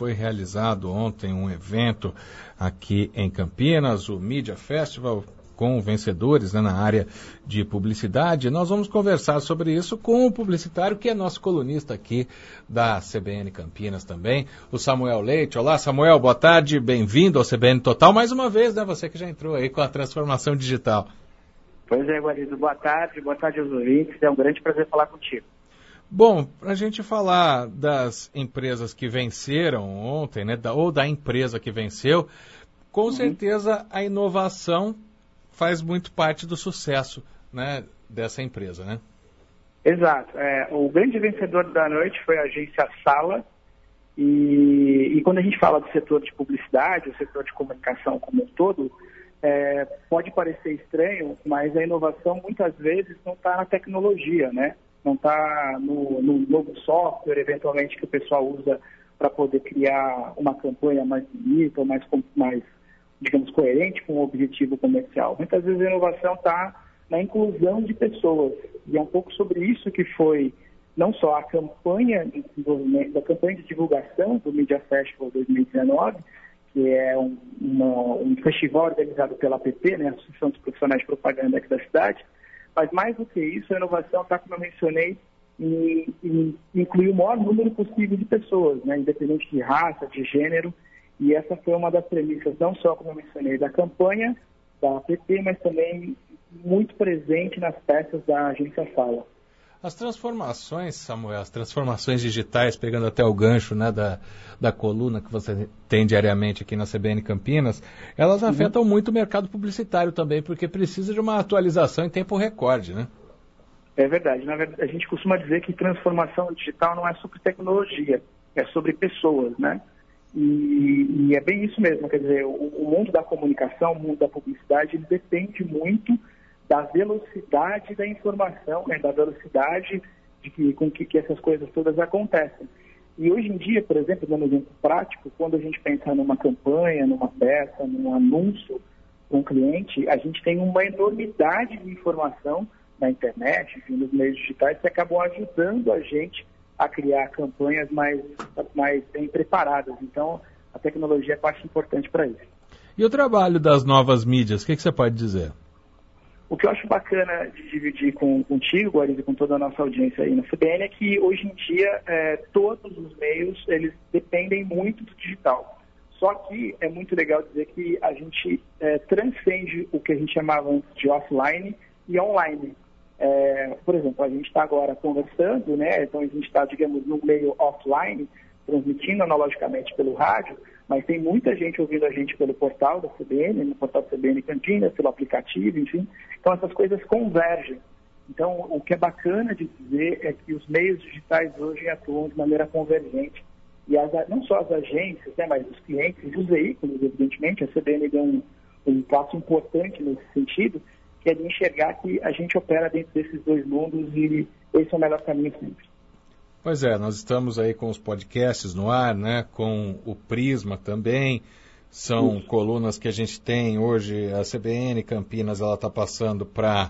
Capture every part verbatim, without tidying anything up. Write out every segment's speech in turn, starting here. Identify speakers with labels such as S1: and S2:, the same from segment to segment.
S1: foi realizado ontem um evento aqui em Campinas, o Media Festival, com vencedores, né, na área de publicidade. Nós vamos conversar sobre isso com o publicitário, que é nosso colunista aqui da C B N Campinas também, o Samuel Leite. Olá, Samuel, boa tarde, bem-vindo ao C B N Total, mais uma vez, né, você que já entrou aí com a transformação digital.
S2: Pois é, Guarido, boa tarde, boa tarde aos ouvintes, é um grande prazer falar contigo.
S1: Bom, para a gente falar das empresas que venceram ontem, né, da, ou da empresa que venceu, com uhum. certeza a inovação faz muito parte do sucesso, né, dessa empresa, né?
S2: Exato. É, o grande vencedor da noite foi a agência Sala. E, e quando a gente fala do setor de publicidade, o setor de comunicação como um todo, é, pode parecer estranho, mas a inovação muitas vezes não está na tecnologia, né? Não está no, no novo software, eventualmente, que o pessoal usa para poder criar uma campanha mais bonita, mais, mais digamos, coerente com o objetivo comercial. Muitas vezes a inovação está na inclusão de pessoas. E é um pouco sobre isso que foi não só a campanha de desenvolvimento, da campanha de divulgação do Media Festival dois mil e dezenove, que é um, uma, um festival organizado pela A P P, né, Associação dos Profissionais de Propaganda aqui da cidade, mas mais do que isso, a inovação está, como eu mencionei, em, em incluir o maior número possível de pessoas, né, independente de raça, de gênero. E essa foi uma das premissas, não só, como eu mencionei, da campanha da A P P, mas também muito presente nas peças da agência Sala.
S1: As transformações, Samuel, as transformações digitais, pegando até o gancho, né, da, da coluna que você tem diariamente aqui na C B N Campinas, elas uhum. afetam muito o mercado publicitário também, porque precisa de uma atualização em tempo recorde, né?
S2: É verdade. Na verdade, a gente costuma dizer que transformação digital não é sobre tecnologia, é sobre pessoas, né? E, e é bem isso mesmo, quer dizer, o, o mundo da comunicação, o mundo da publicidade, ele depende muito da velocidade da informação, né, da velocidade de que, com que, que essas coisas todas acontecem. E hoje em dia, por exemplo, dando um exemplo prático, quando a gente pensa numa campanha, numa peça, num anúncio com um cliente, a gente tem uma enormidade de informação na internet, enfim, nos meios digitais, que acabam ajudando a gente a criar campanhas mais, mais bem preparadas. Então, a tecnologia é parte importante para isso.
S1: E o trabalho das novas mídias, o que, que você pode dizer?
S2: O que eu acho bacana de dividir com, contigo, Guarido, e com toda a nossa audiência aí na C B N, é que hoje em dia é, todos os meios, eles dependem muito do digital. Só que é muito legal dizer que a gente é, transcende o que a gente chamava antes de offline e online. É, por exemplo, a gente está agora conversando, né? Então a gente está, digamos, no meio offline, transmitindo analogicamente pelo rádio, mas tem muita gente ouvindo a gente pelo portal da C B N, no portal da C B N Campinas, pelo aplicativo, enfim. Então essas coisas convergem. Então o que é bacana de dizer é que os meios digitais hoje atuam de maneira convergente. E as, não só as agências, né, mas os clientes e os veículos, evidentemente, a C B N deu um, um passo importante nesse sentido, que é de enxergar que a gente opera dentro desses dois mundos e esse é o melhor caminho sempre.
S1: Pois é, nós estamos aí com os podcasts no ar, né, com o Prisma também, são Isso. colunas que a gente tem hoje, a C B N Campinas, ela está passando para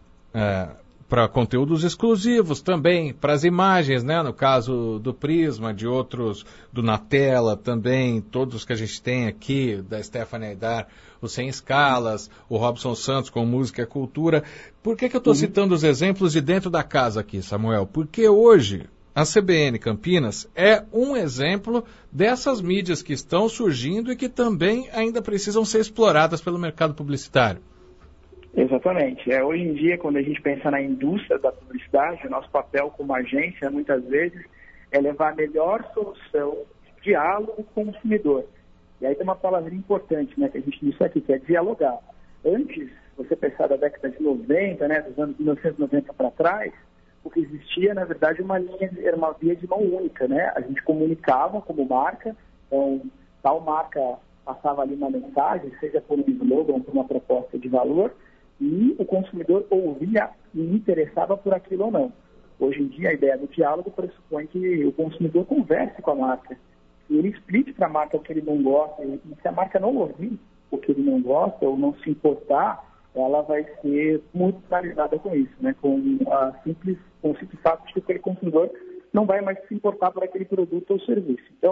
S1: é, para conteúdos exclusivos também, para as imagens, né, no caso do Prisma, de outros, do Na Tela também, todos que a gente tem aqui, da Stephanie Aidar, o Sem Escalas, o Robson Santos com Música e Cultura. Por que que eu estou uhum. citando os exemplos de dentro da casa aqui, Samuel? Porque hoje a C B N Campinas é um exemplo dessas mídias que estão surgindo e que também ainda precisam ser exploradas pelo mercado publicitário.
S2: Exatamente. É, hoje em dia, quando a gente pensa na indústria da publicidade, o nosso papel como agência, muitas vezes, é levar a melhor solução de diálogo com o consumidor. E aí tem uma palavra importante, né, que a gente disse aqui, que é dialogar. Antes, você pensar da década de noventa, né, dos anos mil novecentos e noventa para trás, o que existia, na verdade, uma linha, era uma via de mão única, né? A gente comunicava como marca, então, tal marca passava ali uma mensagem, seja por um slogan ou por uma proposta de valor, e o consumidor ouvia e interessava por aquilo ou não. Hoje em dia, a ideia do diálogo pressupõe que o consumidor converse com a marca, e ele explique para a marca o que ele não gosta, e se a marca não ouvir o que ele não gosta ou não se importar, ela vai ser muito finalizada com isso, né? com, a simples, com o simples fato de que aquele consumidor não vai mais se importar por aquele produto ou serviço. Então,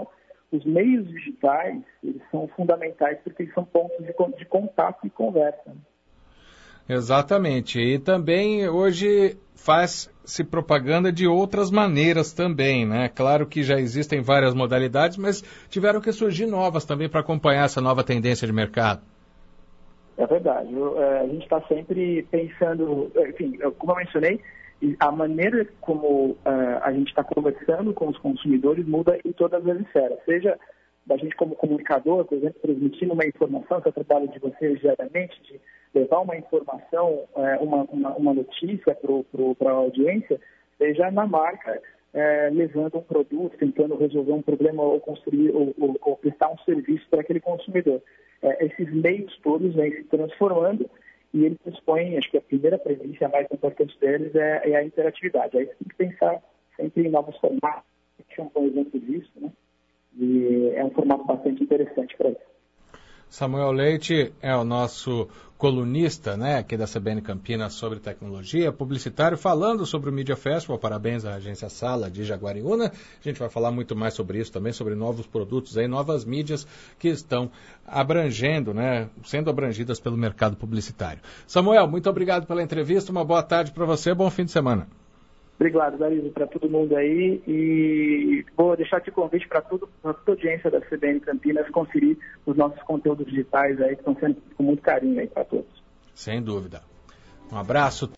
S2: os meios digitais, eles são fundamentais porque eles são pontos de, de contato e conversa.
S1: Exatamente. E também hoje faz-se propaganda de outras maneiras também, né? Claro que já existem várias modalidades, mas tiveram que surgir novas também para acompanhar essa nova tendência de mercado.
S2: É verdade. Eu, é, a gente está sempre pensando, enfim, como eu mencionei, a maneira como uh, a gente está conversando com os consumidores muda em todas as esferas. Seja da gente como comunicador, por exemplo, transmitindo uma informação, que é o trabalho de vocês diariamente, de levar uma informação, uh, uma, uma, uma notícia para a audiência, seja na marca, uh, levando um produto, tentando resolver um problema ou construir ou, ou, ou prestar um serviço para aquele consumidor. Uh, esses meios todos vêm se transformando. E eles dispõem, acho que a primeira premissa, a mais importante deles, é, é a interatividade. Aí você tem que pensar sempre em novos formatos. A gente é um bom exemplo disso, né? E é um formato bastante interessante para isso.
S1: Samuel Leite é o nosso colunista, né, aqui da C B N Campinas sobre tecnologia, publicitário, falando sobre o Media Festival. Parabéns à agência Sala de Jaguariúna. A gente vai falar muito mais sobre isso também, sobre novos produtos, aí, novas mídias que estão abrangendo, né, sendo abrangidas pelo mercado publicitário. Samuel, muito obrigado pela entrevista, uma boa tarde para você, bom fim de semana.
S2: Obrigado, Dariso, para todo mundo aí, e vou deixar aqui o convite para toda a audiência da C B N Campinas conferir os nossos conteúdos digitais aí, que estão sendo com muito carinho aí para todos.
S1: Sem dúvida. Um abraço.